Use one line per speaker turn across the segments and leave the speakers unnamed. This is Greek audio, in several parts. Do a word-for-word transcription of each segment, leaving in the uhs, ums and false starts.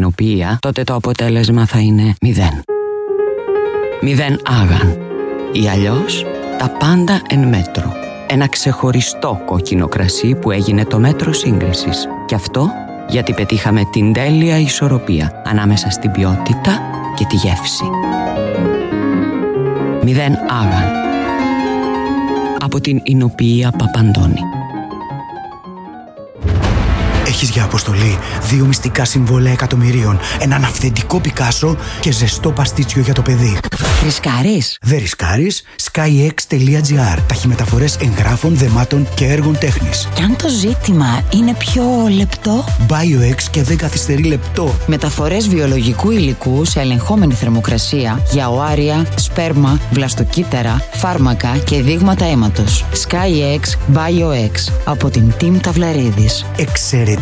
κοινοποιία, τότε το αποτέλεσμα θα είναι μηδέν. Μηδέν άγαν. Ή αλλιώς τα πάντα εν μέτρο. Ένα ξεχωριστό κόκκινο κρασί που έγινε το μέτρο σύγκρισης. Και αυτό γιατί πετύχαμε την τέλεια ισορροπία ανάμεσα στην ποιότητα και τη γεύση. Μηδέν άγαν. Από την Εινοποιία Παπαντώνη.
Έχεις για αποστολή δύο μυστικά συμβόλαια εκατομμυρίων, έναν αυθεντικό Πικάσο και ζεστό παστίτσιο για το παιδί.
Ρισκάρεις?
Δεν ρισκάρεις. skyx.gr. Ταχυμεταφορές εγγράφων, δεμάτων και έργων τέχνης.
Κι αν το ζήτημα είναι πιο λεπτό?
BioX και δεν καθυστερεί λεπτό.
Μεταφορές βιολογικού υλικού σε ελεγχόμενη θερμοκρασία για οάρια, σπέρμα, βλαστοκύτταρα, φάρμακα και δείγματα αίματος. skyx BioX από την Team Ταυλαρίδης.
Εξαιρετικά.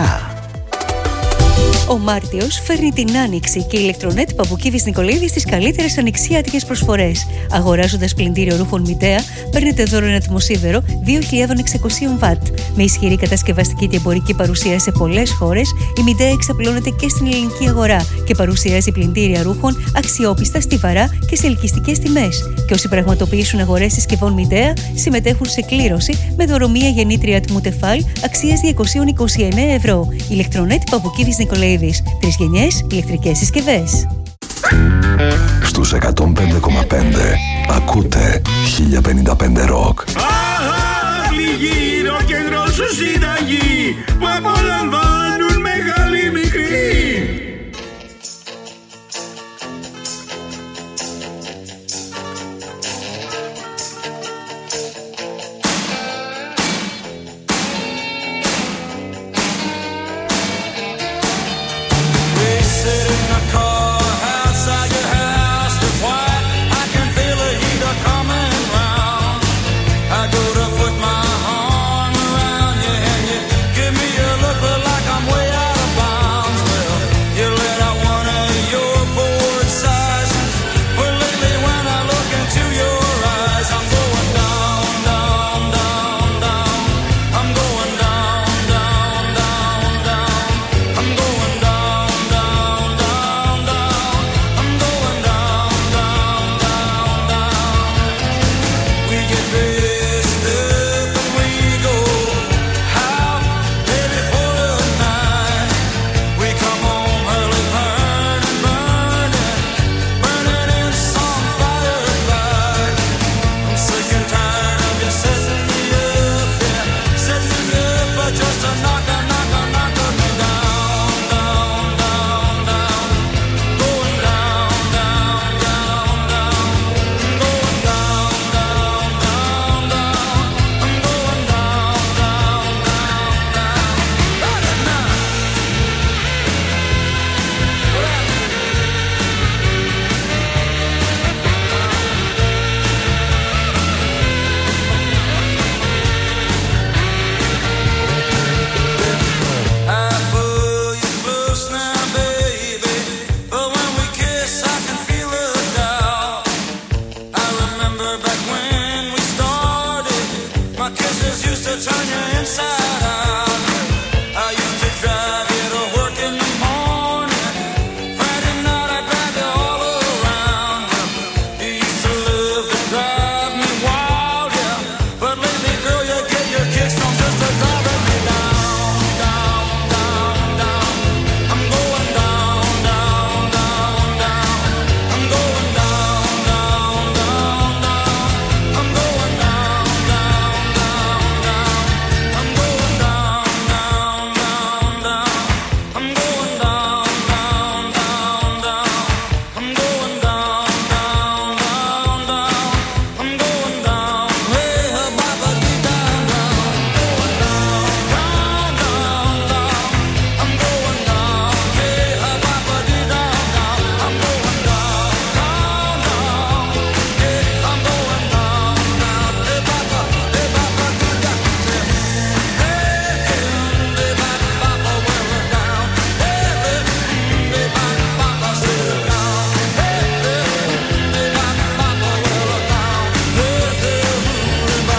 Ο Μάρτιος φέρνει την άνοιξη και η ηλεκτρονέτ Παπουκίδης Νικολαίδης στις καλύτερες ανοιξιάτικες προσφορές. Αγοράζοντας πλυντήριο ρούχων Μητέα, παίρνετε δώρο ένα ατμοσίδερο δύο χιλιάδες εξακόσια βατ. Με ισχυρή κατασκευαστική και εμπορική παρουσία σε πολλές χώρες, η Μητέα εξαπλώνεται και στην ελληνική αγορά και παρουσιάζει πλυντήρια ρούχων αξιόπιστα, στιβαρά και σε ελκυστικές τιμές. Και όσοι πραγματοποιήσουν αγορές συσκευών Μητέα, συμμετέχουν σε κλήρωση με δωρομία γεννήτρια του Μουτεφάλ αξίας διακόσια είκοσι εννέα ευρώ. Ηλεκτρονέτ Παπουκίδης Νικολαίδης. Τρεις γενιές ηλεκτρικές συσκευές.
Στους εκατόν πέντε κόμμα πέντε ακούτε χίλια πενήντα πέντε ροκ.
Αχ, γύρω και γρόσου συνταγή που απολαμβάνουν μεγάλοι μικροί.
Like I'm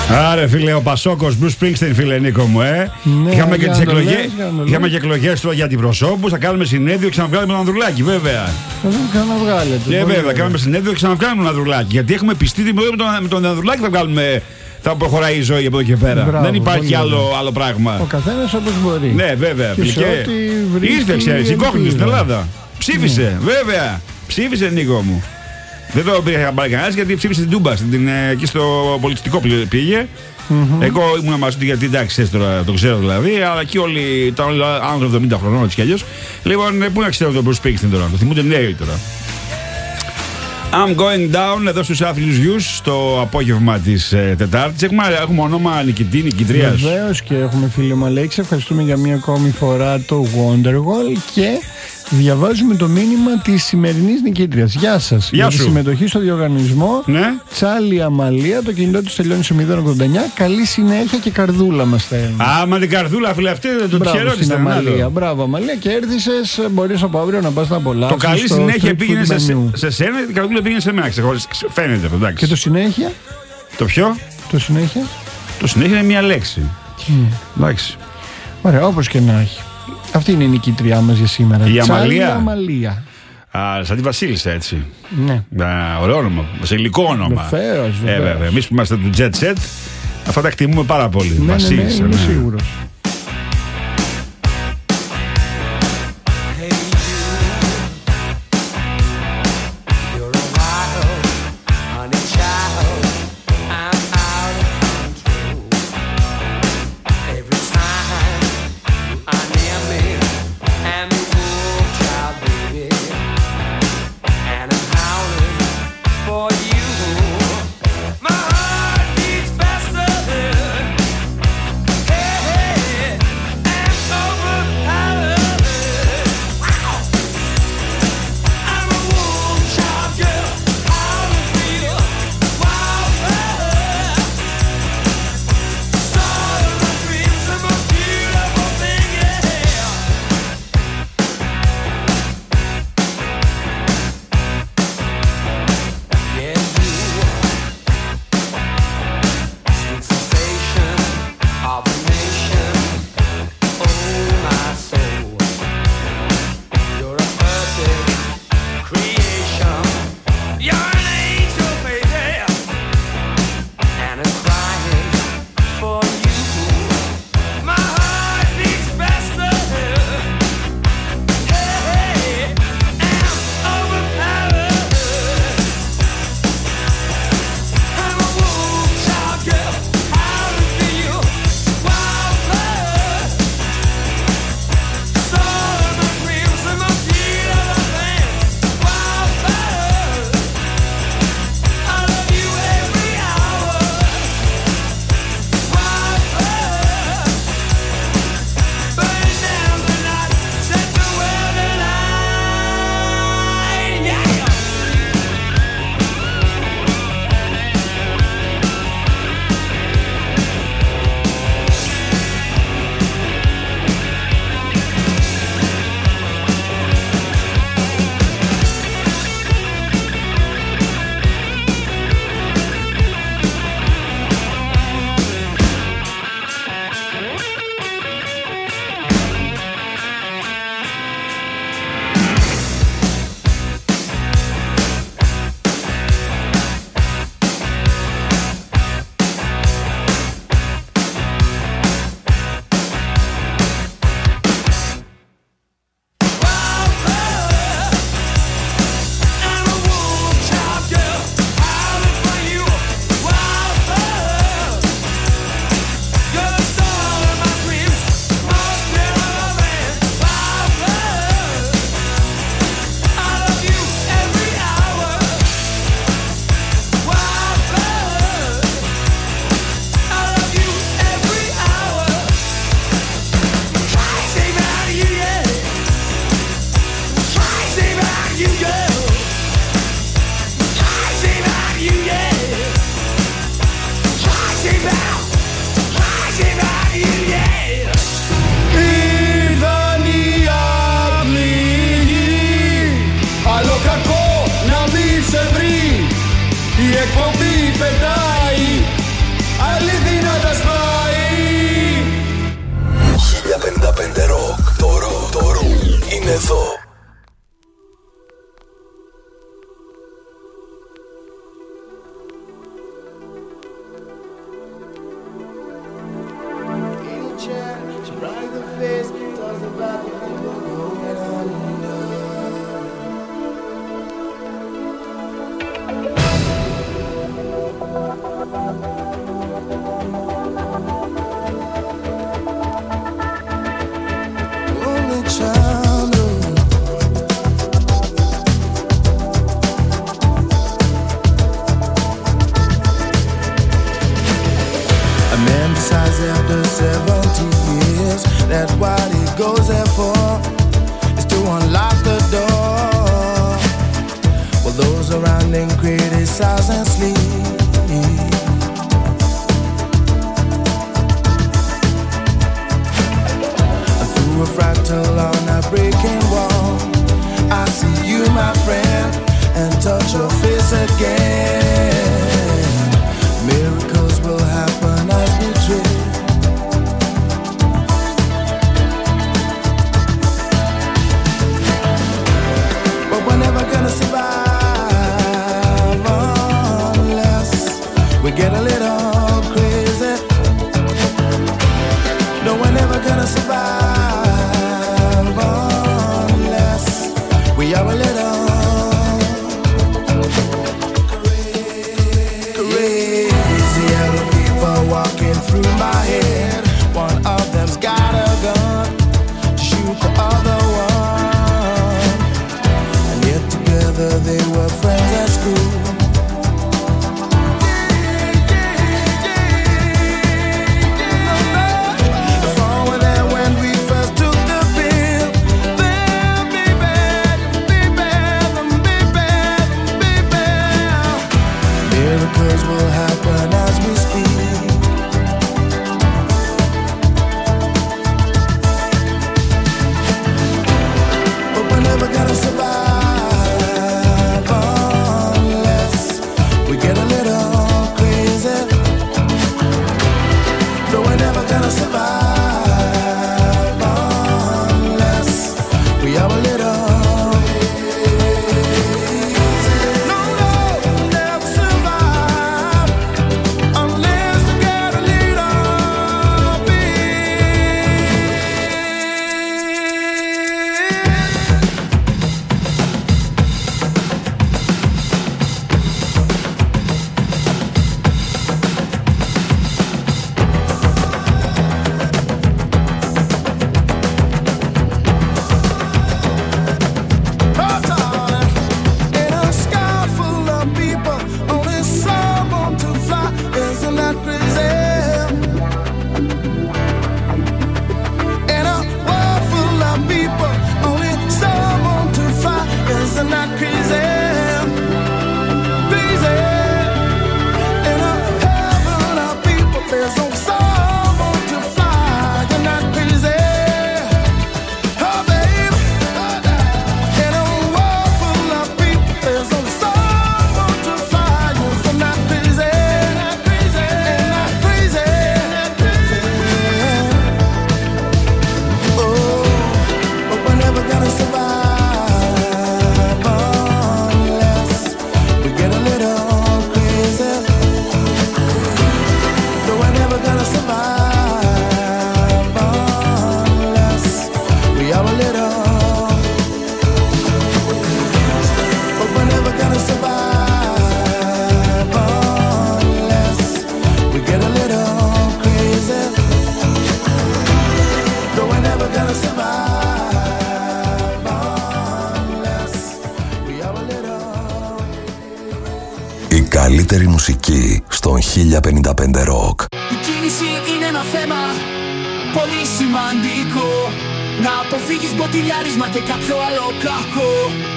Άρε φίλε, ο Πασόκος, Bruce Springsteen, φίλε Νίκο μου, ε.
Ναι,
είχαμε και τις εκλογές. Είχαμε και εκλογές τώρα για αντιπροσώπους. Θα κάνουμε συνέδριο και ξαναβγάλουμε τον Ανδρουλάκη, βέβαια.
Θα τον ξαναβγάλετε.
Ναι, βέβαια, κάνουμε συνέδριο και ξαναβγάλουμε τον Ανδρουλάκη. Γιατί έχουμε πιστεί ότι με τον, με τον Ανδρουλάκη θα βγάλουμε. Θα προχωράει η ζωή από εδώ και πέρα.
Μπράβο,
δεν υπάρχει άλλο, άλλο πράγμα.
Ο καθένας όπως μπορεί.
Ναι, βέβαια.
Και σε ό,τι βρίσκει.
Ήρθε, ξέρεις, εγκόχνητος στην Ελλάδα. Ψήφισε,
Ναι.
βέβαια. Ψήφισε, Νίκο μου. Δεν το πήγε καμπάρει κανένας γιατί ψήφισε την Τούμπα. Στην, εκεί στο πολιτιστικό πήγε. Mm-hmm. Εγώ ήμουν μαζί του γιατί εντάξει, τώρα το ξέρω δηλαδή. Αλλά εκεί όλοι ήταν όλοι άνθρωποι εβδομήντα χρονών έτσι κι αλλιώς. Λοιπόν, πού να ξέρω τον Bruce Springsteen τώρα. Το θυμούνται νέοι τώρα. I'm going down εδώ στους Άθλιους Γιους στο απόγευμα της ε, Τετάρτης. Έχουμε, έχουμε όνομα νικητή, νικητρίας.
Βεβαίως και έχουμε φίλο Μαλέξη. Ευχαριστούμε για μία ακόμη φορά το Wonderwall και διαβάζουμε το μήνυμα της σημερινής νικήτριας. Γεια σας.
Γεια
για
σου.
τη συμμετοχή στο διοργανισμό.
Ναι.
Τσάλι Αμαλία, το κινητό της τελειώνει στο μηδέν ογδόντα εννιά. Καλή συνέχεια και καρδούλα μας στέλνει.
Άμα την καρδούλα, φίλε, αυτή δεν το
Μπράβο στην
τυχερό
Αμαλία. Μπράβο Αμαλία, κέρδισες. Μπορείς από αύριο να πας να απολαύσεις.
Το καλή
στο
συνέχεια
street
πήγαινε
food
σε,
menu.
σε σένα, την καρδούλα πήγαινε σε μένα. Ξεχωρίς, φαίνεται αυτό, εντάξει.
Και το συνέχεια.
Το ποιο?
Το συνέχεια.
Το συνέχεια είναι μια λέξη.
Mm.
Εντάξει.
Ωραία, όπως και να έχει. Αυτή είναι η νικήτριά μας για σήμερα.
Η
Τσάλι
Αμαλία.
Αμαλία.
Α, σαν τη Βασίλισσα, έτσι.
Ναι.
Α, ωραίο όνομα. Βασιλικό όνομα.
Βεβαίως,
Ε,
βεβαίως.
βέβαια. Εμείς που είμαστε του Jet Set, αυτά τα εκτιμούμε πάρα πολύ.
Ναι, ναι, ναι,
Βασίλισσα.
είμαι
ναι.
σίγουρος.
εκπομπή πετάει αλήθεια.
and sleep. Through a fractal on a breaking wall, I see you, my friend, and touch your face again. Miracles will happen as we dream. But we're never gonna survive unless we get a little crazy. No, we're never gonna survive unless we are a little crazy. Other people walking through my head. One of them's got a gun to shoot the other one. And yet together they were friends at school. Will happen as we speak. But we're never gonna survive unless we get a little crazy. No, we're never gonna survive unless we are a little.
Καλύτερη μουσική στον χίλια πενήντα πέντε Rock.
Η κίνηση είναι ένα θέμα πολύ σημαντικό. Να αποφύγεις μποτιλιάρισμα και κάποιο άλλο κακό.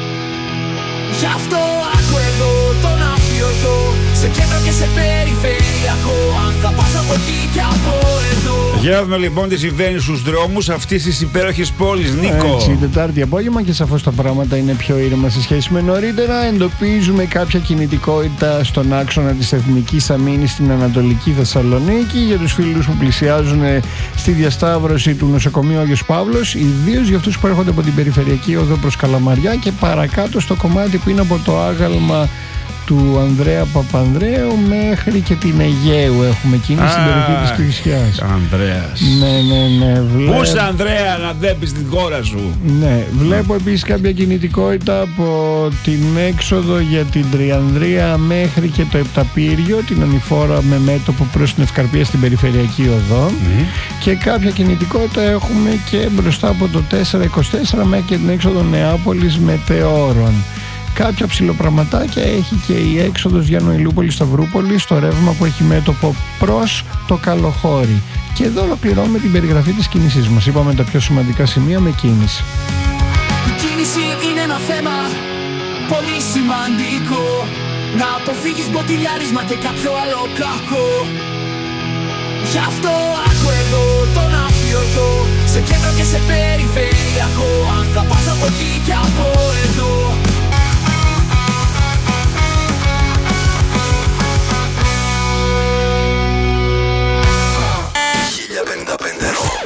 Γι' αυτό άκου εδώ τον αφιωτό, σε κέντρο και σε περιφερειακό. Αν θα πας από εκεί και από εδώ.
Για να δούμε λοιπόν τι συμβαίνει στους δρόμους αυτής της υπέροχης πόλης, Νίκο.
Έτσι, Τετάρτη απόγευμα και σαφώς τα πράγματα είναι πιο ήρεμα σε σχέση με νωρίτερα. Εντοπίζουμε κάποια κινητικότητα στον άξονα της Εθνικής Αμήνης στην Ανατολική Θεσσαλονίκη. Για τους φίλους που πλησιάζουν στη διασταύρωση του νοσοκομείου Άγιος Παύλος, ιδίως για αυτούς που έρχονται από την περιφερειακή οδό προς Καλαμαριά και παρακάτω στο κομμάτι που είναι από το άγαλμα του Ανδρέα Παπανδρέου μέχρι και την Αιγαίου. Έχουμε κίνηση στην περιοχή της Κηφισιάς.
Ανδρέας.
Ναι, ναι, ναι. Βλέπ...
Πούς Ανδρέα να δέπεις την κόρα σου.
Ναι, βλέπω επίσης κάποια κινητικότητα από την έξοδο για την Τριανδρία μέχρι και το Επταπύριο, την ανηφόρα με μέτωπο προς την Ευκαρπία στην περιφερειακή οδό. Mm. Και κάποια κινητικότητα έχουμε και μπροστά από το τετρακόσια είκοσι τέσσερα μέχρι και την έξοδο Νεάπολης Μετεώρων. Κάποια ψιλοπραματάκια έχει και η έξοδος Γιάννου Ηλιούπολη Σταυρούπολη στο ρεύμα που έχει μέτωπο προς το Καλοχώρι. Και εδώ ολοκληρώνουμε την περιγραφή της κίνησής μας. Είπαμε τα πιο σημαντικά σημεία με κίνηση.
Η κίνηση είναι ένα θέμα πολύ σημαντικό. να αποφύγεις μποτιλιάρισμα και κάποιο άλλο κακό. Γι' αυτό άκου εδώ τον αφιωτό, σε κέντρο και σε περιφερειακό, αν θα πας από εκεί και από εδώ.
χίλια πενήντα πέντε Rock.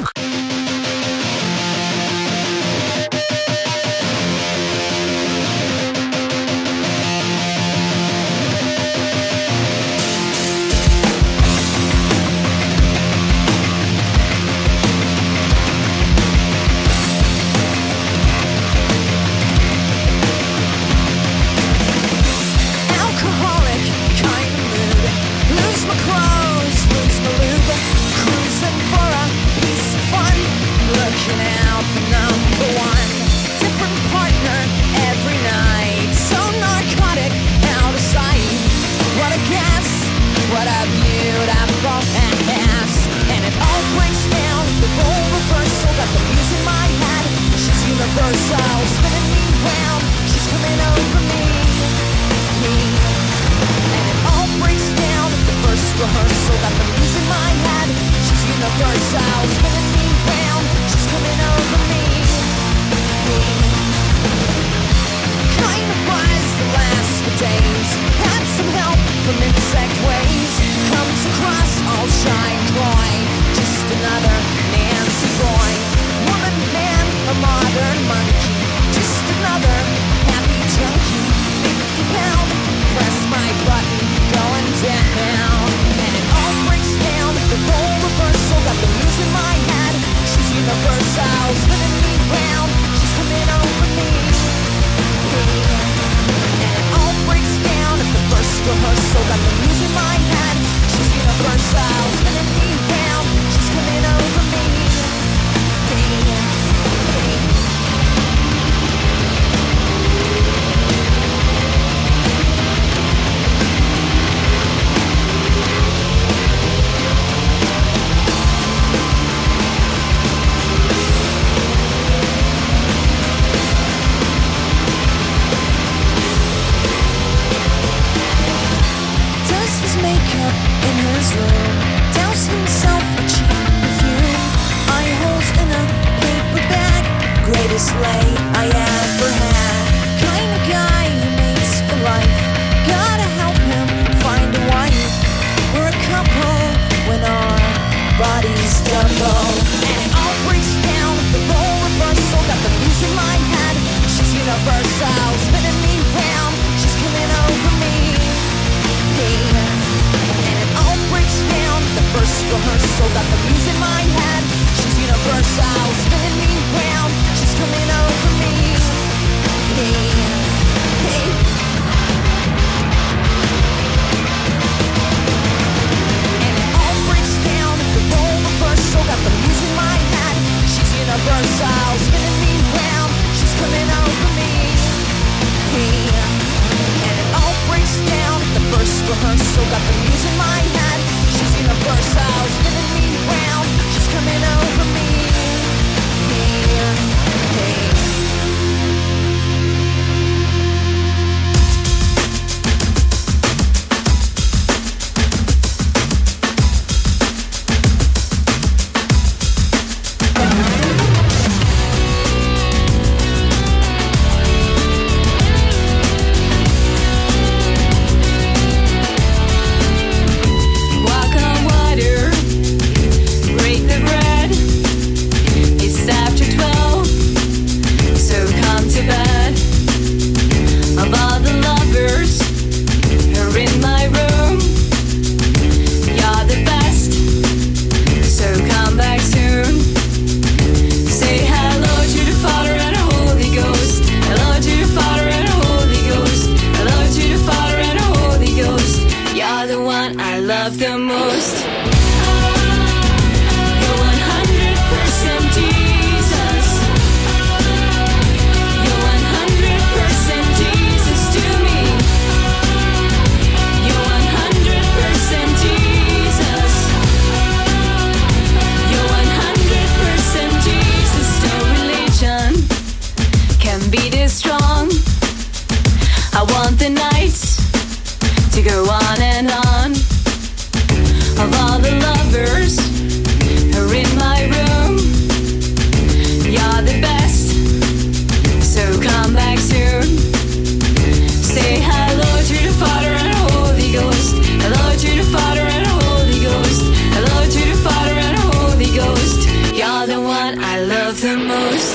be this strong. I want the nights to go on and on. Of all the lovers who are in my room, you're the best, so come back soon. Say hello to the Father and Holy Ghost. Hello to the Father and Holy Ghost. Hello to the Father and Holy Ghost. You're the one I love the most.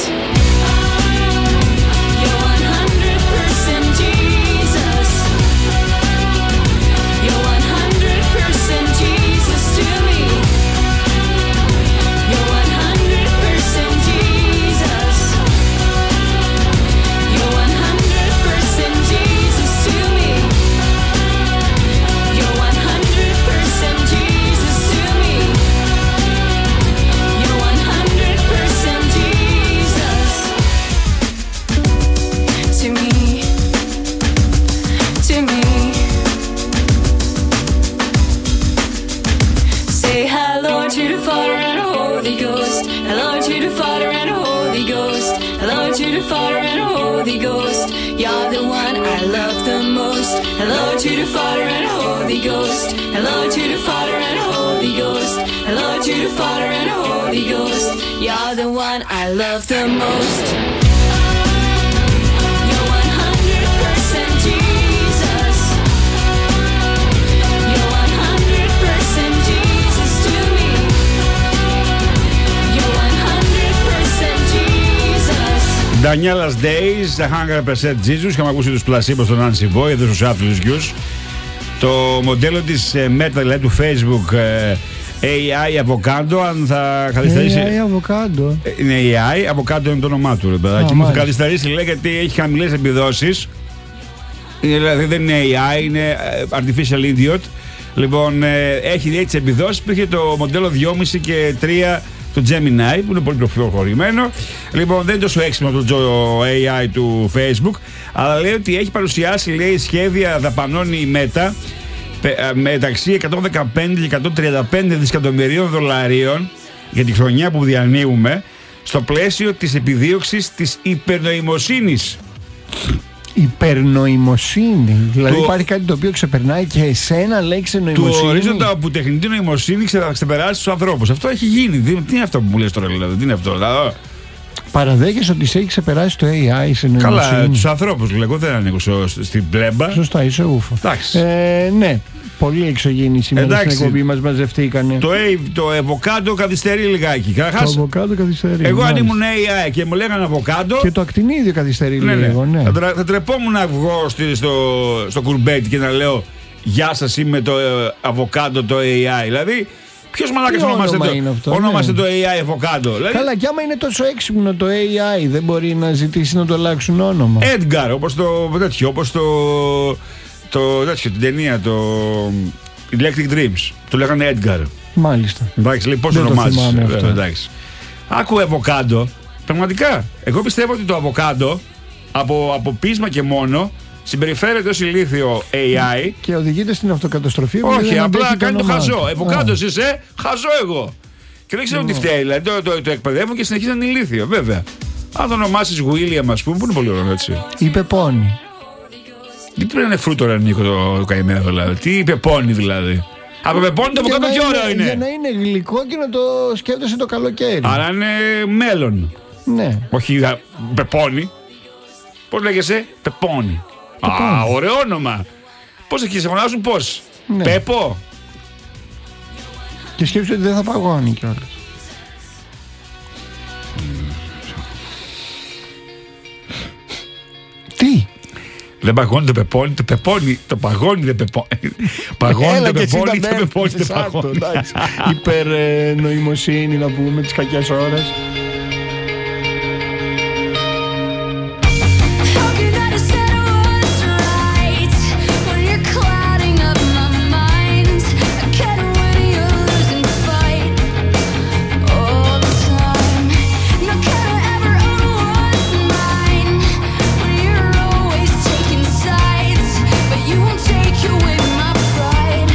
You're one hundred percent Jesus. You're one hundred percent Jesus to me. You're one hundred percent Jesus. You're one hundred percent Jesus to me. You're one hundred percent Jesus to me. You're one hundred percent Jesus to me. To me. Say hello to the Father and Holy Ghost. Hello to the Father and Holy Ghost. Hello to the Father and Holy Ghost. You're the one I love the most. Hello to the Father and Holy Ghost. Hello to the Father and Holy Ghost. Hello to the Father and Holy Ghost. You're the one I love the most. You're one hundred percent Jesus. You're one hundred percent Jesus to me. You're one hundred percent Jesus.
Daniela's Days, one hundred percent Jesus. Είχαμε ακούσει τους Placebo στον Nancy Boy, εδώ στους Άθλους Γιους. Το μοντέλο της Meta, δηλαδή του Facebook, έι άι Avocado, αν θα καθυστερήσει.
έι άι Avocado.
Είναι έι άι, Avocado είναι το όνομά του, ρε παιδάκι μου. Θα καθυστερήσει, λέει, γιατί έχει χαμηλές επιδόσεις. Δηλαδή δεν είναι έι άι, είναι Artificial Idiot. Λοιπόν, έχει έτσι επιδόσεις που είχε το μοντέλο δυόμισι και τρία του Gemini, που είναι πολύ πιο προχωρημένο. Λοιπόν, δεν είναι τόσο έξυπνο το έι άι του Facebook, αλλά λέει ότι έχει παρουσιάσει, λέει, σχέδια δαπανών η Meta μεταξύ εκατόν δεκαπέντε και εκατόν τριάντα πέντε δισεκατομμυρίων δολαρίων για τη χρονιά που διανύουμε, στο πλαίσιο της επιδίωξης της υπερνοημοσύνης.
Υπερνοημοσύνη. Δηλαδή
Το...
υπάρχει κάτι το οποίο ξεπερνάει και εσένα, λέξη νοημοσύνη.
Του ορίζοντα που τεχνητή νοημοσύνη θα ξεπεράσει τους ανθρώπους. Αυτό έχει γίνει. Τι είναι αυτό που μου λες τώρα, δηλαδή? Τι είναι αυτό, δηλαδή?
Παραδέχεσαι ότι σε έχει ξεπεράσει το έι άι σε νοημοσύνη?
Καλά, τους ανθρώπους. Εγώ δεν ανήκω στην πλέμπα.
Σωστά, είσαι ούφο. Ε, ναι. Πολύ εξωγήινη σήμερα στην εκπομπή μας μαζευτήκανε.
Το, το Avocado καθυστερεί λιγάκι. Καταρχάς,
το Avocado καθυστερεί.
Εγώ αν ήμουν έι άι και μου λέγανε Avocado.
Και το ακτινίδιο καθυστερεί
ναι,
λίγο. Ναι.
Θα, θα τρεπόμουν να βγω στο, στο, στο κουρμπέτι και να λέω γεια σας, είμαι το Avocado το έι άι. Δηλαδή, ποιος μαλάκας ονόμασε το, αυτό, ονόμασε ναι. το έι άι Avocado? Δηλαδή,
καλά, κι άμα είναι τόσο έξυπνο το έι άι, δεν μπορεί να ζητήσει να το αλλάξουν όνομα.
Edgar, όπως το τέτοιο, όπως το. Το τέτοιο, την ταινία, το Electric Dreams. Το λέγανε Edgar.
Μάλιστα.
Εντάξει, λέει πώς ονομάζεις. Εντάξει. Άκου Avocado. Πραγματικά. Εγώ πιστεύω ότι το Avocado από, από πείσμα και μόνο συμπεριφέρεται ως ηλίθιο έι άι.
Και οδηγείται στην αυτοκαταστροφή.
Όχι, απλά κάνει το χαζό. Avocado είσαι, χαζό εγώ. Και δεν ξέρω τι φταίει. Δηλαδή το, το, το εκπαιδεύω και συνεχίζει να είναι ηλίθιο, βέβαια. Αν το ονομάσεις William, ας πούμε, που είναι πολύ ωραίο έτσι.
Είπε πόνι.
Τι πρέπει να είναι φρούτο, ρε Νίκο, το, το καημένο δηλαδή? Τι είπε πόνι δηλαδή? Από πεπόνι το Avocado πιο ωραίο είναι.
Για να είναι γλυκό και να το σκέφτεσαι το καλοκαίρι.
Άρα είναι μέλλον.
Ναι.
Όχι πεπόνι. Πώς λέγεσαι? Πεπόνι. Α, ωραίο όνομα. Πώς εκεί σε φωνάζουν, πώς? Ναι. Πέπο.
Και σκέφτεσαι ότι δεν θα παγώνει κιόλας. Τι?
Δεν παγώνει το πεπόνι, το πεπόνι, το παγώνει δεν πεπόνι. Παγώνει το πεπόνι, το πεπόνι δεν παγώνει.
Υπερνοημοσύνη να πούμε τις κακές ώρες.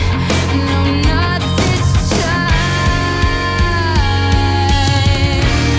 Time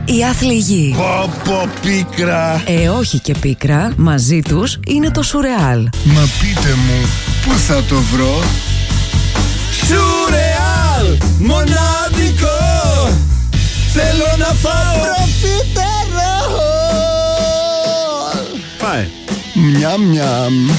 οι άθλοι γη.
Πω πω πίκρα.
Ε, όχι και πίκρα, μαζί τους είναι το Σουρεάλ.
Μα πείτε μου, πού θα το βρω?
Σουρεάλ, μοναδικό. Θέλω να φάω προφιτερόλ.
Πάει.
Μιαμ μιαμ.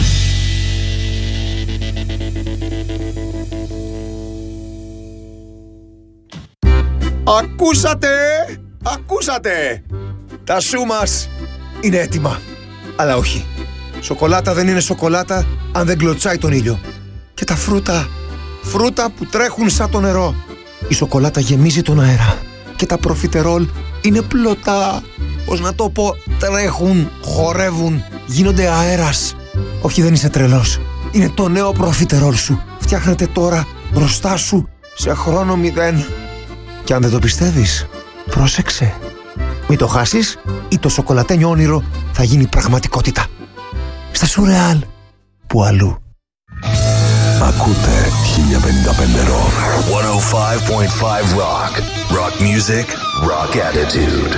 Ακούσατε! Ακούσατε! Τα σου μας είναι έτοιμα. Αλλά όχι. Σοκολάτα δεν είναι σοκολάτα αν δεν κλωτσάει τον ήλιο. Και τα φρούτα, φρούτα που τρέχουν σαν το νερό. Η σοκολάτα γεμίζει τον αέρα. Και τα προφιτερόλ είναι πλωτά. Πώς να το πω, τρέχουν, χορεύουν, γίνονται αέρας. Όχι, δεν είσαι τρελός. Είναι το νέο προφιτερόλ σου. Φτιάχνεται τώρα μπροστά σου σε χρόνο μηδέν. Και αν δεν το πιστεύεις, πρόσεξε. Μην το χάσεις ή το σοκολατένιο όνειρο θα γίνει πραγματικότητα. Στα Σουρεάλ, που αλλού.
Ακούτε χίλια πενήντα πέντε Rock. εκατόν πέντε κόμμα πέντε Rock. Rock music, rock attitude.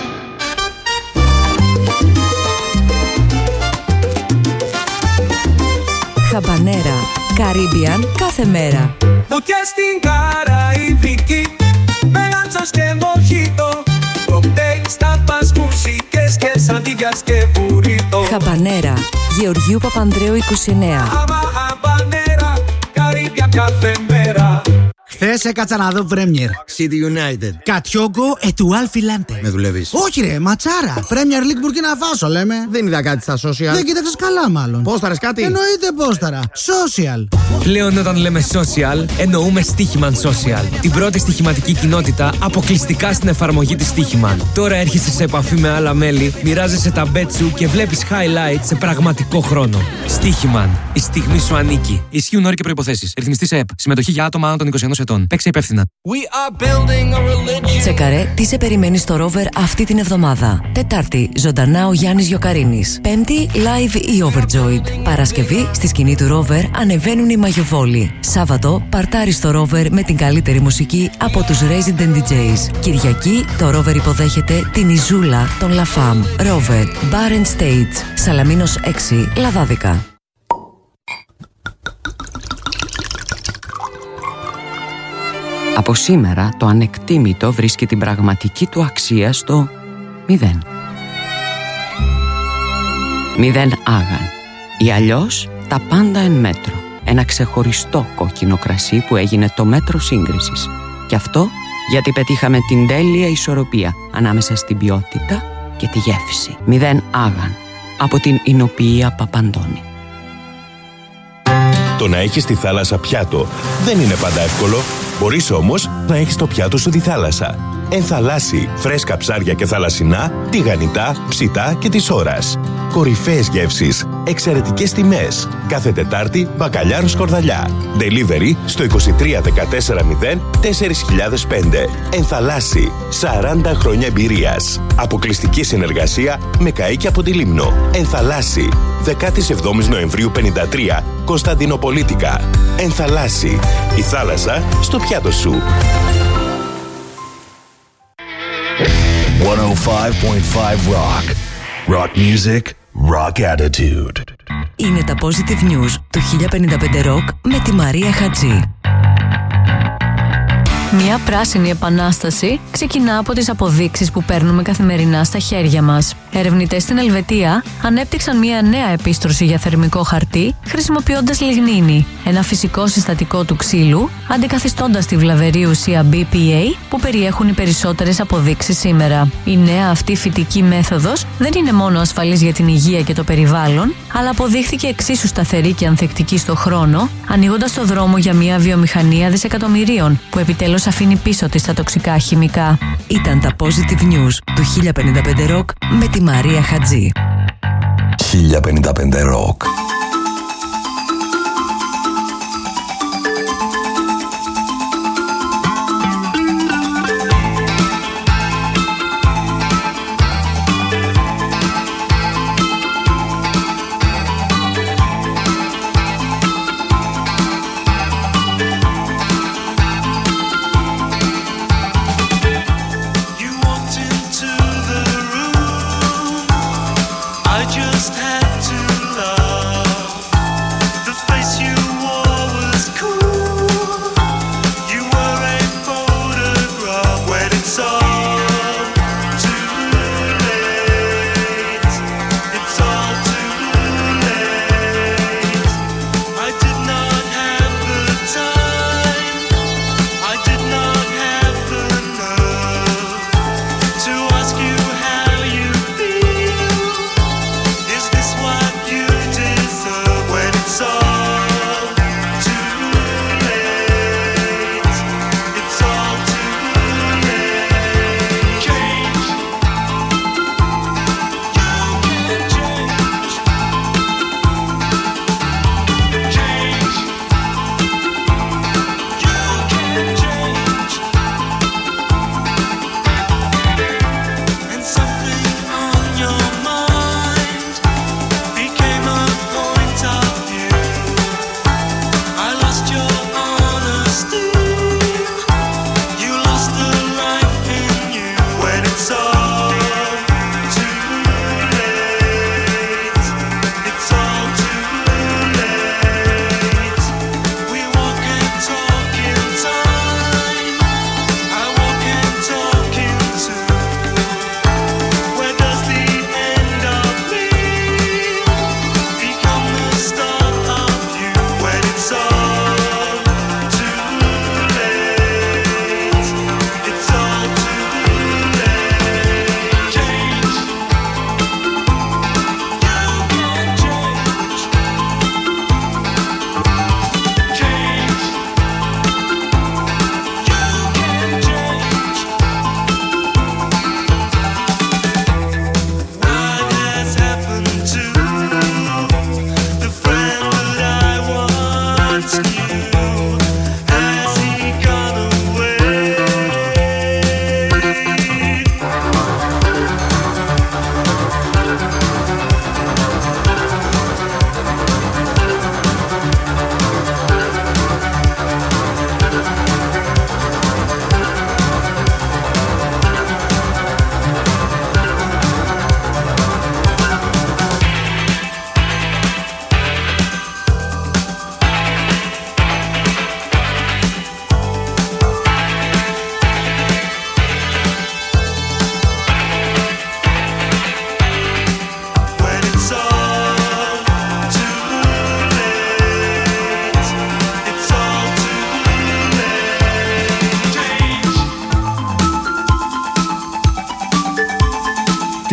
Χαμπανέρα, Caribbean κάθε μέρα.
Φωτιά στην Καραϊβική, με άντσος και μοχίτο. Κοκτέιλ, στάπας, μουσικές και σαντίγιας και μπουρίτο.
Χαμπανέρα, Γεωργίου Παπανδρέου είκοσι εννέα.
Χαμπανέρα, Καρύμπια κάθε μέρα.
Χθες έκατσα να δω Premier City United. Κατιόγκο ετου Αλφιλάντε.
Με δουλεύεις?
Όχι ρε, ματσάρα. Premier League Burkina Faso λέμε.
Δεν είδα κάτι στα social.
Δεν κοίταξες καλά μάλλον.
Πόσταρες κάτι?
Εννοείται πόσταρα. Social.
Πλέον όταν λέμε social, εννοούμε Stichiman Social. Την πρώτη στοιχηματική κοινότητα αποκλειστικά στην εφαρμογή της Stichiman. Τώρα έρχεσαι σε επαφή με άλλα μέλη, μοιράζεσαι τα bet σου και βλέπεις highlights σε πραγματικό χρόνο. Stichiman. Η στιγμή σου ανήκει. Ισχύουν όροι και προϋποθέσεις. Ρυθμιστή σε ΕΠ. Συμμετοχή για άτομα άνω των είκοσι ενός ετών. Παίξε υπεύθυνα.
Τσεκαρέ τι σε περιμένει στο Rover αυτή την εβδομάδα. Τετάρτη, ζωντανά ο Γιάννης Γιοκαρίνης. Πέμπτη, live η Overjoyed. Παρασκευή, στη σκηνή του Rover ανεβαίνουν οι Μαγιοβόλοι. Σάββατο, παρτάρι στο Rover με την καλύτερη μουσική από τους Resident ντι τζέις. Κυριακή, το Rover υποδέχεται την Ιζούλα των Λαφάμ. Rover, Bar and Stage. Σαλαμίνος έξι, Λαδάδικα.
Από σήμερα το ανεκτήμητο βρίσκει την πραγματική του αξία στο μηδέν. Μηδέν άγαν. Ή αλλιώς τα πάντα εν μέτρο. Ένα ξεχωριστό κόκκινο κρασί που έγινε το μέτρο σύγκρισης. Και αυτό γιατί πετύχαμε την τέλεια ισορροπία ανάμεσα στην ποιότητα και τη γεύση. Μηδέν άγαν. Από την Ινοποιία Παπαντώνη.
Το να έχεις τη θάλασσα πιάτο δεν είναι πάντα εύκολο. Μπορείς όμως να έχεις το πιάτο σου τη θάλασσα. Ενθαλάσσι, φρέσκα ψάρια και θαλασσινά, τηγανιτά, ψητά και της ώρας. Κορυφαίες γεύσεις, εξαιρετικές τιμές. Κάθε Τετάρτη, μπακαλιάρο σκορδαλιά. Delivery στο είκοσι τρία δεκατέσσερα μηδέν τέσσερα χιλιάδες πέντε. Ενθαλάσσι, σαράντα χρόνια εμπειρίας. Αποκλειστική συνεργασία με καΐκια από τη Λίμνο. Ενθαλάσσι, δεκαεπτά Νοεμβρίου πενήντα τρία, Κωνσταντινοπολίτικα. Ενθαλάσσι, η θάλασσα στο πιάτο σου.
εκατόν πέντε κόμμα πέντε Rock. Rock music, rock attitude.
Είναι τα Positive News του χίλια πενήντα πέντε Rock με τη Μαρία Χατζή.
Μια πράσινη επανάσταση ξεκινά από τις αποδείξεις που παίρνουμε καθημερινά στα χέρια μας. Ερευνητές στην Ελβετία ανέπτυξαν μια νέα επίστρωση για θερμικό χαρτί χρησιμοποιώντας λιγνίνη, ένα φυσικό συστατικό του ξύλου, αντικαθιστώντας τη βλαβερή ουσία μπι πι έι που περιέχουν οι περισσότερες αποδείξεις σήμερα. Η νέα αυτή φυτική μέθοδος δεν είναι μόνο ασφαλής για την υγεία και το περιβάλλον, αλλά αποδείχθηκε εξίσου σταθερή και ανθεκτική στο χρόνο, ανοίγοντας το δρόμο για μια βιομηχανία δισεκατομμυρίων που επιτέλους αφήνει πίσω της τα τοξικά χημικά.
Ήταν τα Positive News του χίλια πενήντα πέντε Rock με τη Μαρία Χατζή.
χίλια πενήντα πέντε Rock.
You want to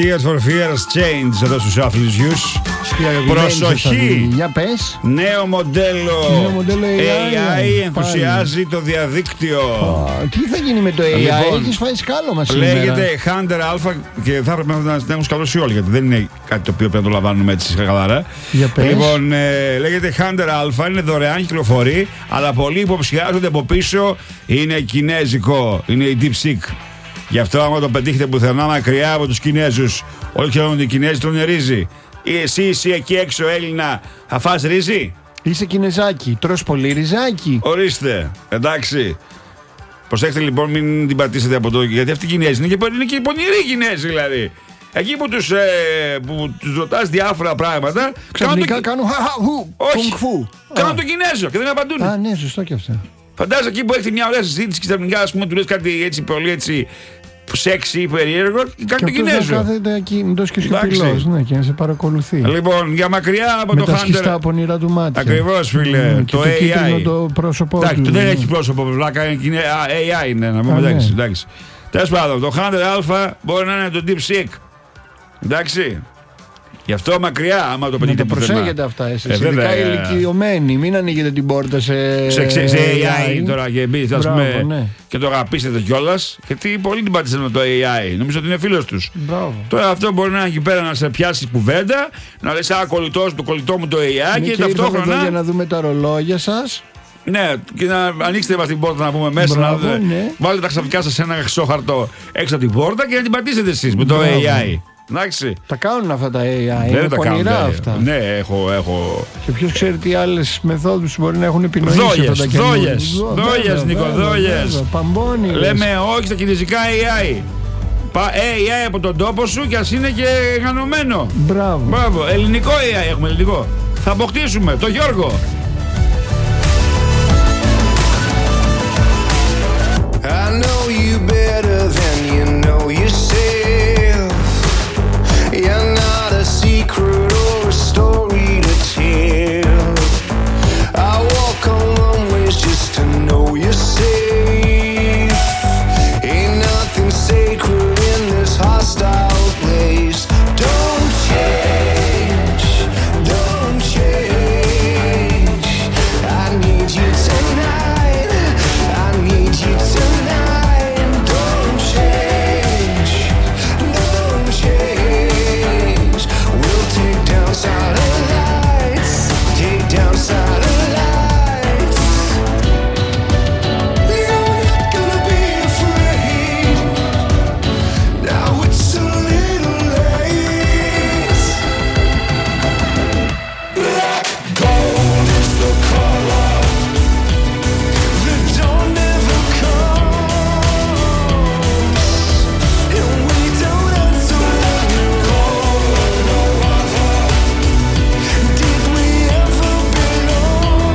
Tears for Fears Change εδώ στους Affligious. Προσοχή!
Για πες.
Νέο μοντέλο,
Νέο μοντέλο έι άι,
έι άι ενθουσιάζει
πάλι.
το διαδίκτυο.
Oh, τι θα γίνει με το έι άι,
Λοιπόν,
έχεις φάει σκάλωμα σήμερα.
Λέγεται Hunter Alpha και θα έπρεπε να την έχουν σκαλώσει όλοι, γιατί δεν είναι κάτι το οποίο πρέπει να το λαμβάνουμε έτσι χαλαρά.
Για πες.
Λοιπόν, ε, λέγεται Hunter Alpha, είναι δωρεάν, κυκλοφορεί, αλλά πολλοί υποψιάζονται από πίσω είναι κινέζικο, είναι η DeepSeek. Γι' αυτό άμα το πετύχετε πουθενά μακριά από τους Κινέζους, όλοι ξέρουν ότι οι Κινέζοι τρώνε ρύζι. Ή εσύ, εσύ εκεί έξω Έλληνα, θα φας ρύζι?
Είσαι Κινεζάκι, τρως πολύ ριζάκι.
Ορίστε, εντάξει. Προσέξτε λοιπόν, μην την πατήσετε από το. Γιατί αυτοί οι Κινέζοι είναι και, είναι και οι πονηροί Κινέζοι δηλαδή. Εκεί που τους, ε, που τους ρωτάς διάφορα πράγματα.
Ξαφνικά κάνουν χαχαχου.
Όχι, κάνουν το Κινέζο και δεν απαντούν.
Α, ναι, σωστό και αυτό.
Φαντάζεσαι εκεί που έχετε μια ωραία συζήτηση και ξαφνικά ας πούμε του λες κάτι έτσι πολύ έτσι σεξι ή περίεργο και κάνει το Κινέζο.
Και κάθεται κινητός και σιωπηλός, ναι, και να σε παρακολουθεί.
Λοιπόν, για μακριά από
με
το Hunter.
Με τα σχιστά πονηρά του μάτια.
Ακριβώς, φίλε.
Mm,
το
το
έι άι.
Το πρόσωπό
εντάξει,
του.
δεν έχει πρόσωπο, βλάκα. Είναι έι άι είναι, να πούμε. Εντάξει, ναι. εντάξει. Τέλος πάντων, το Hunter Alpha μπορεί να είναι το DeepSeek. Εντάξει. Γι' αυτό μακριά, άμα το πετύχετε
πουθενά. Να το προσέχετε αυτά, εσείς.
Ε,
ειδικά ηλικιωμένοι. Μην ανοίγετε την πόρτα σε,
σε, σε, σε έι άι τώρα και μπείτε, ας πούμε,
ναι.
και το αγαπήσετε κιόλας. Γιατί πολλοί την πάτησαν με το έι άι. Νομίζω ότι είναι φίλος τους.
Μπράβο.
Τώρα αυτό μπορεί να είναι εκεί πέρα να σε πιάσει κουβέντα, να λες α, κολλητός, το κολλητό μου το έι άι.
Μη
και,
και
ταυτόχρονα.
Για να δούμε τα ρολόγια σας.
Ναι, και να ανοίξετε μας την πόρτα να πούμε μέσα.
Μπράβο,
να
ναι.
Βάλετε τα ξαφνικά σας σε ένα χρυσό χαρτό έξω από την πόρτα και να την πατήσετε εσείς με το Μπράβο. έι άι. Εντάξει.
Τα κάνουν αυτά τα έι άι.
Δεν
είναι
τα
πονηρά
κάνουν,
αυτά.
Ναι, έχω, έχω.
Και ποιος ξέρει τι άλλες μεθόδους μπορεί να έχουν επινοήσει.
Δόλιες,
αυτά τα
δόλιες, δόλιες, Νίκο, δόλιες.
Παμπώνει.
Λέμε όχι στα κινέζικα έι άι. έι άι από τον τόπο σου και ας είναι και γανωμένο.
Μπράβο.
Μπράβο. Ελληνικό έι άι έχουμε, ελληνικό. Θα αποκτήσουμε, το Γιώργο.
I know you better than you know yourself. You're not a secret or a story to tell. I walk on runways just to know you're safe. Ain't nothing sacred in this hostile place. Don't change, don't change. I need you tonight, I need you tonight. Don't change, don't change. We'll take down satellites, take down satellites. You're not gonna be afraid. Now it's a little late. Black gold is the color. The dawn never comes, and we don't answer when we call. No other did we ever belong.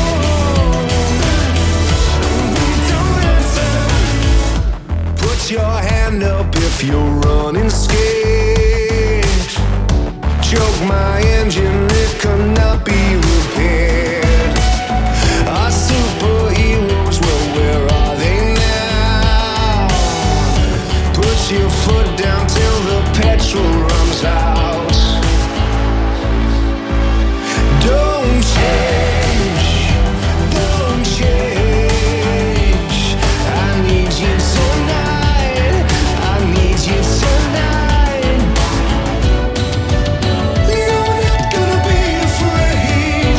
We don't answer. Put your hand up if you're running scared. Choke my engine, it cannot be repaired. Our superheroes, well, where are they now? Put your foot down till the petrol runs out. Don't change, don't change. I need you tonight, I need you tonight. You're not gonna be afraid.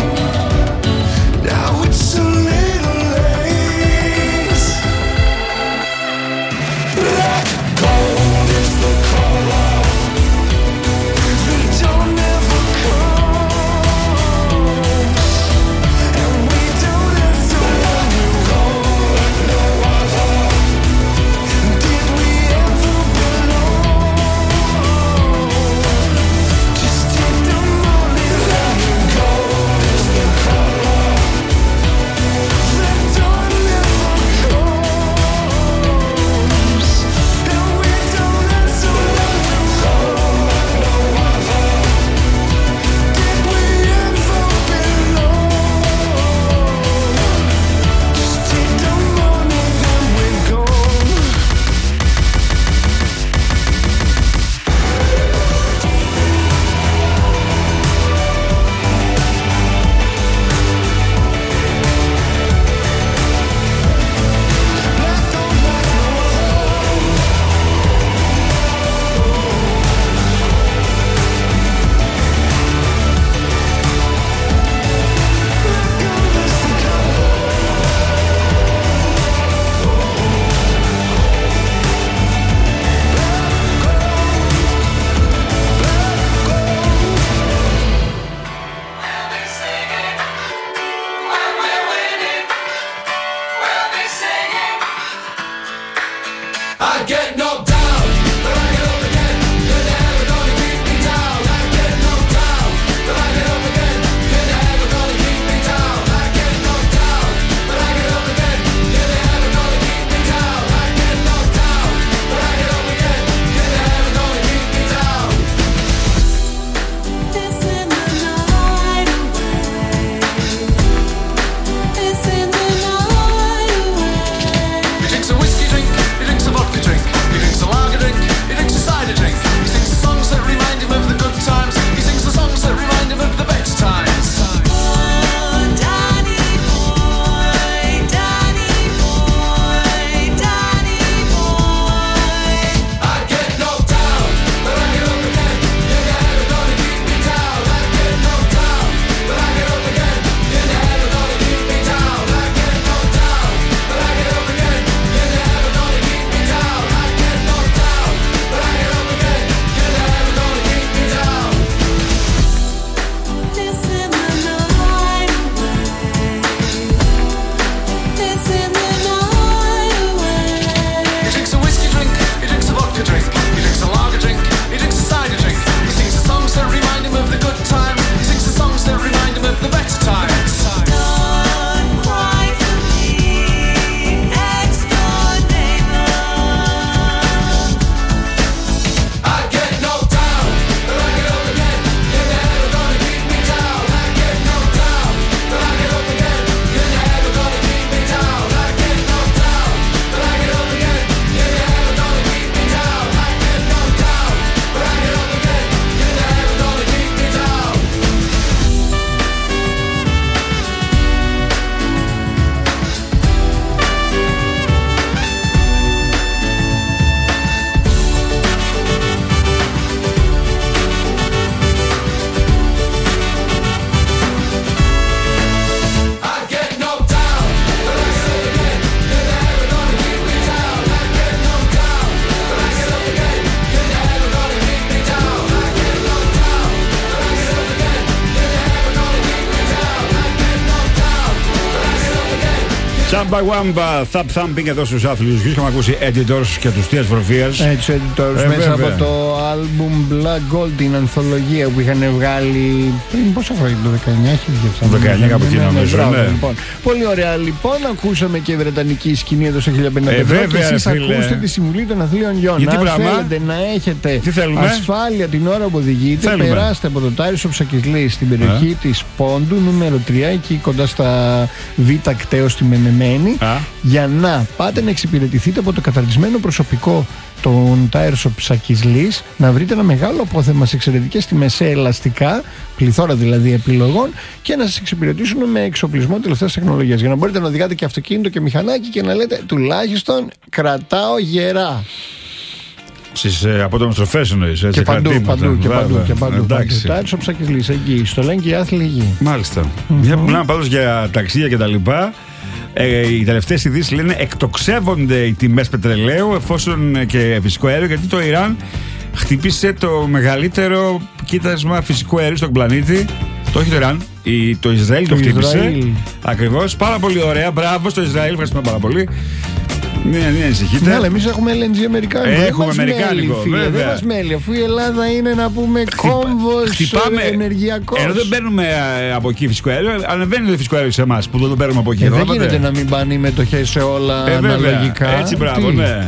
Τσάμπα Wamba, Thump Thumping εδώ στους άθλιους γιους. Είχαμε ακούσει Editors και τους Tears for Fears.
Έτσι, Editors
ε,
μέσα
βέβαια.
από το album Black Gold, την ανθολογία που είχαν βγάλει πριν πόσα χρόνια, το δεκαεννιά,
το δεκαεννιά κάπου εκεί νομίζω.
Μπράβο,
Ναι.
λοιπόν. Πολύ ωραία, λοιπόν, ακούσαμε και βρετανική σκηνή εδώ στο χίλια πενήντα
Ε, βέβαια,
και εσείς
φίλε.
ακούστε τη Συμβουλή των Αθλίων Γιών.
Γιατί
Αν
πράγμα?
θέλετε να έχετε
θέλουμε?
ασφάλεια την ώρα που οδηγείτε,
Θέλουμε.
περάστε από το Τάρισο Ψακισλή στην περιοχή
Α.
της Πόντου, νούμερο τρία, εκεί κοντά στα Β' κτέο στη Μενεμένη,
Α.
για να πάτε να εξυπηρετηθείτε από το καταρτισμένο προσωπικό των Τάιρσο Ψακισλής, να βρείτε ένα μεγάλο απόθεμα σε εξαιρετικές τιμές σε ελαστικά, πληθώρα δηλαδή επιλογών, και να σας εξυπηρετήσουν με εξοπλισμό τελευταίας τεχνολογίας, για να μπορείτε να οδηγάτε και αυτοκίνητο και μηχανάκι και να λέτε τουλάχιστον κρατάω γερά.
Στις ε, αποδομιστροφές εννοείς, έτσι,
Και παντού,
κρατήματα,
παντού, και
βέβαια.
παντού, και παντού.
Εντάξει.
Τάιρσο Ψακισλής, εκεί, στο λένε και οι άθλοι γη.
Μάλιστα. Μια που μιλάμε πάντως για ταξίδια και τα λοιπά. Ε, οι τελευταίες ειδήσεις λένε εκτοξεύονται οι τιμές πετρελαίου εφόσον ε, και φυσικό αέριο, γιατί το Ιράν χτύπησε το μεγαλύτερο κοίτασμα φυσικού αερίου στον πλανήτη. Το όχι το Ιράν, η, το Ισραήλ το,
Το
χτύπησε.
Ισραήλ.
Ακριβώς. Πάρα πολύ ωραία. Μπράβο στο Ισραήλ. Ευχαριστούμε πάρα πολύ. Μην, μην ανησυχείτε.
Ναι, αλλά εμείς έχουμε ελ εν τζι αμερικάνικο.
Έχουμε
Δεν μας
αμερικάνικο,
μέλει, φίλε,
βέβαια.
δεν μας μέλει, αφού η Ελλάδα είναι, να πούμε, κόμβος
Χτυπάμε.
ενεργειακός.
Ενώ δεν παίρνουμε ε, από εκεί φυσικό αέριο, ανεβαίνει το φυσικό αέριο σε εμάς που δεν το παίρνουμε από εκεί.
Ε, δεν
Καταλάβατε?
γίνεται να μην πάνε οι μετοχές σε όλα
Ε, βέβαια.
αναλογικά.
Έτσι, μπράβο,
Τι?
ναι.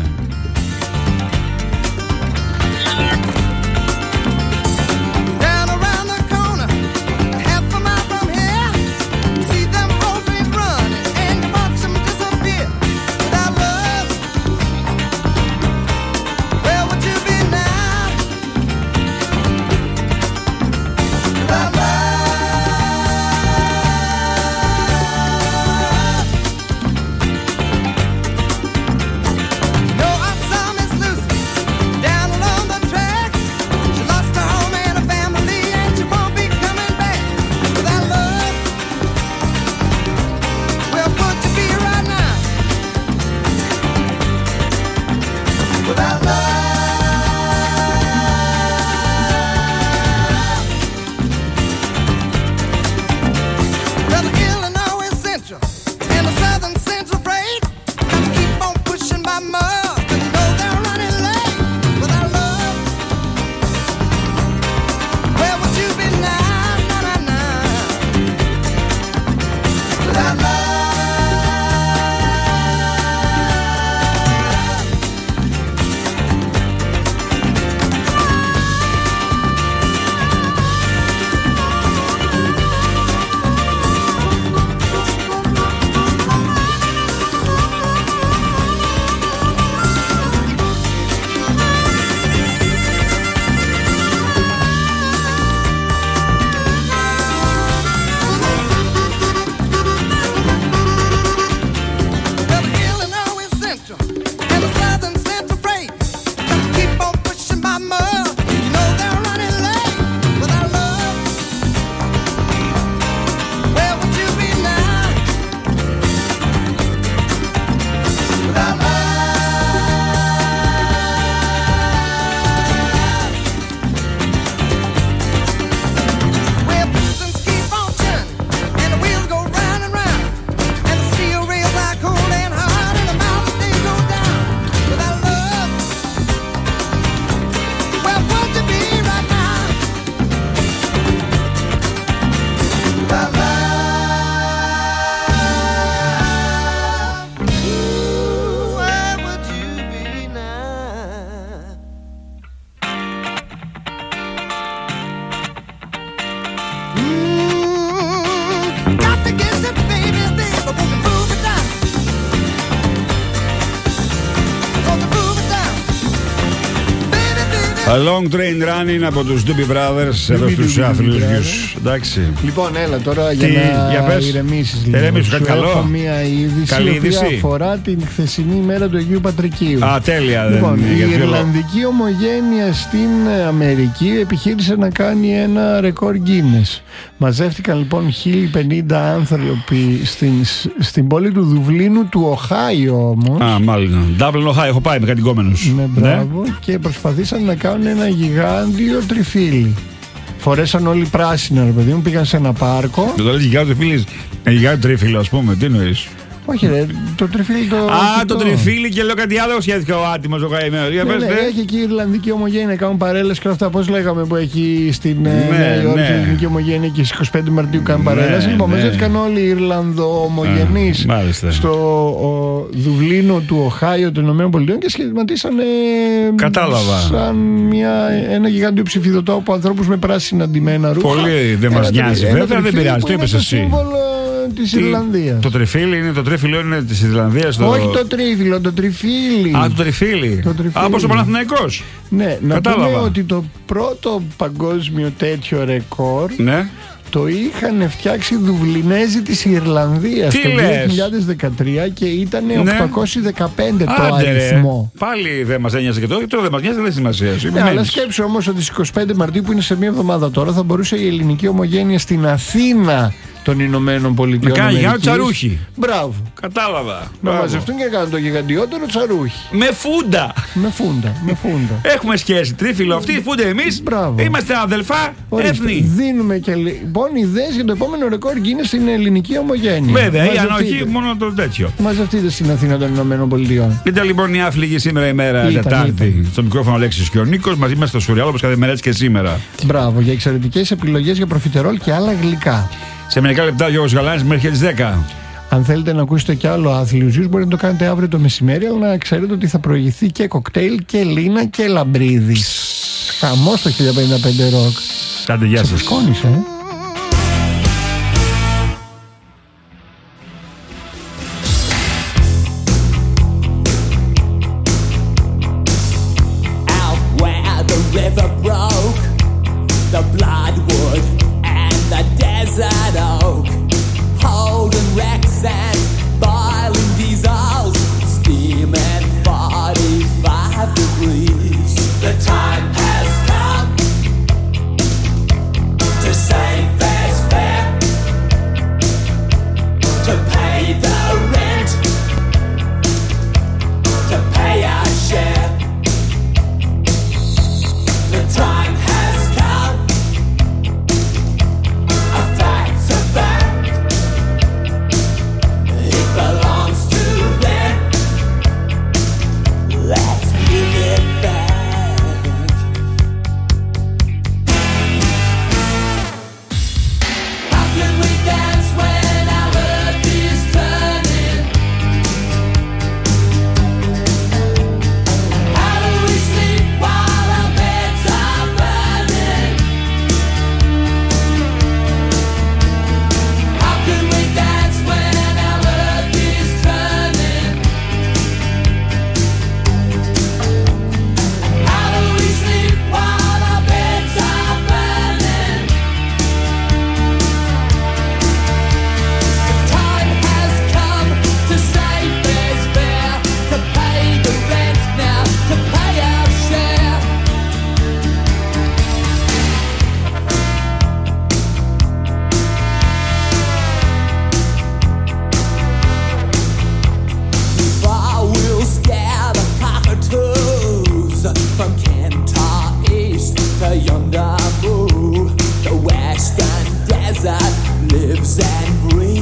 Down around the corner, half a mile from here, see them roses running and you watch them disappear. Without love, where would you be now? Without love, you know I saw Miss Lucy down along the tracks. She lost her home and her family, and she won't be coming back. Without love, where would you be right now? Without love, well, the Illinois Central and the Southern Central Freight keep on pushing my mud, but you know they're running late. Without love, where would you be now? Na, na, na. Without love, well, the Illinois Central and the Southern Central Freight keep on pushing my mud. You know they're running late. Without love, where would you be now? Without love, well, pistons keep on turning and the wheels go round and round, and the steel rails are cold and hard, and the mountains they go down. Without love, where would you be right now? Without love, ooh, where would you be now? Mm, got to get the baby, baby, but won't you move it down? Won't you move it down?
A long train running από τους Doobie Brothers εδώ
Doobie
στους
Doobie
άθλιους
Brothers.
γιους. Εντάξει.
Λοιπόν, έλα τώρα
Τι,
για να
για πες.
ηρεμήσεις λίγο.
Ηρεμήσου, κάτι
Σου
καλό.
έχω μία είδηση
Καλή
η οποία
είδηση.
αφορά την χθεσινή μέρα του Αγίου Πατρικίου.
Α, τέλεια.
Λοιπόν,
δεν,
η
για ποιο λόγο?
Ιρλανδική ομογένεια στην Αμερική επιχείρησε να κάνει ένα ρεκόρ Guinness. Μαζεύτηκαν λοιπόν χίλια πενήντα άνθρωποι στην, στην πόλη του Δουβλίνου, του Οχάιο όμως.
Α, μάλλον. Dublin, Ohio, έχω πάει με κάτι γκόμενους.
Ναι, μπράβο. Και προσπαθήσαν να κάνουν ένα γιγάντιο τριφύλι. Φορέσαν όλοι πράσινα, ρε παιδί μου, πήγαν σε ένα πάρκο.
Δεν το λες γιγάντιο τρίφυλλο, γιγάντιο τρίφυλλο, ας πούμε. Τι εννοείς?
Όχι, ρε, το τριφύλι το.
Α, το τριφύλι και λέω κάτι άλλο σχέδιο ο άτιμος ο καημένος. Για
Ναι,
πες,
ναι,
ναι.
έχει εκεί η Ιρλανδική Ομογένεια, κάνουν παρέλαση και αυτά. Πώς λέγαμε που έχει στην
Ναι,
Νέα Υόρκη
ναι.
η Ελληνική Ομογένεια και στις είκοσι πέντε Μαρτίου κάνουν
Ναι,
παρέλαση. Λοιπόν,
ναι.
μαζεύτηκαν όλοι οι Ιρλανδο-ομογενείς
μάλιστα.
στο ο, Δουβλίνο του Οχάιο των ΗΠΑ και σχηματίσανε.
Κατάλαβα.
Σαν μια, ένα γιγάντιο ψηφιδωτό από ανθρώπους με πράσινα ντυμένα ρούχα.
Πολύ δεν μας
Ένα
νοιάζει,
τρι- ένα
βέβαια, δεν
τριφύλι
πειράζει,
που
το
είναι
είπες
το
εσύ.
σύμβολο της
Τι-
Ιρλανδίας.
Το τριφύλι είναι, το τρίφυλλο είναι της Ιρλανδίας. Το...
Όχι το τρίφυλλο, το τριφύλι.
Α, το τριφύλι.
Το τριφύλι.
Α, όπως ο Παναθηναϊκός.
Ναι, να
Κατάλαβα.
πούμε ότι το πρώτο παγκόσμιο τέτοιο ρεκόρ
Ναι.
το είχαν φτιάξει Δουβλινέζοι της Ιρλανδίας
Τι
το
λες?
δύο χιλιάδες δεκατρία και ήταν
Ναι.
οκτακόσια δεκαπέντε το
Άντε, ρε.
αριθμό.
Πάλι δεν μας ένοιαζε και τώρα, τώρα δεν μας νοιάζει, δεν έχει σημασία. Είμαι
Ναι, αλλά
μένεις.
σκέψου όμως ότι στις είκοσι πέντε Μαρτίου που είναι σε μία εβδομάδα τώρα θα μπορούσε η ελληνική ομογένεια στην Αθήνα των Ηνωμένων Πολιτειών.
Να κάνει
Αμερικής.
γιγάντιο τσαρούχι.
Μπράβο.
Κατάλαβα.
Να
Μπράβο.
μαζευτούν και να κάνουν το γιγαντιότερο τσαρούχι.
Με φούντα.
Με φούντα, με φούντα.
Έχουμε σχέση. Τρίφυλλο αυτή, φούντα εμείς. Είμαστε αδελφά έθνη.
Δίνουμε και λοιπόν ιδέες για το επόμενο ρεκόρ Guinness στην ελληνική ομογένεια.
Βέβαια, ή αν
Μαζευτείτε.
όχι, μόνο το τέτοιο.
Μαζευτείτε στην Αθήνα των Ηνωμένων Πολιτειών.
Ήταν λοιπόν η άφληγη σήμερα ημέρα
Ήταν,
Τετάρτη.
ήταν.
Στο μικρόφωνο Αλέξης και ο Νίκος, μαζί μας στο Σουριάλ, όπως κάθε μέρα έτσι και σήμερα.
Μπράβο, για εξαιρετικές επιλογές για προφιτερόλ και άλλα γλυκά.
Σε μερικά λεπτά ο Γιώργος Γαλάνης μέχρι τις δέκα.
Αν θέλετε να ακούσετε κι άλλο άθλιους ζύους, μπορείτε να το κάνετε αύριο το μεσημέρι, αλλά να ξέρετε ότι θα προηγηθεί και κοκτέιλ και λίνα και λαμπρίδι. Χαμός το χίλια πενήντα πέντε ροκ.
Κάντε γεια
Σε
σας.
φουσκώνησε, ε.
Out where the river broke, the bloodwood and the desert oak, holding wrecks and boiling diesels, steaming forty-five degrees. The time has come to save fair's fair, to pay the rent, to pay our share. The time has come. A fact's a fact. It belongs to them. Let's give it back. How can we dance when our earth is turning? How do we sleep while our beds are burning? How can we dance when our earth is turning? How do we sleep while our beds are burning? The time has come to save fair's fair, to pay the rent now, to pay our share. Before we'll scare the cockatoos from Kentar East to yonder move, the western desert lives and breathes.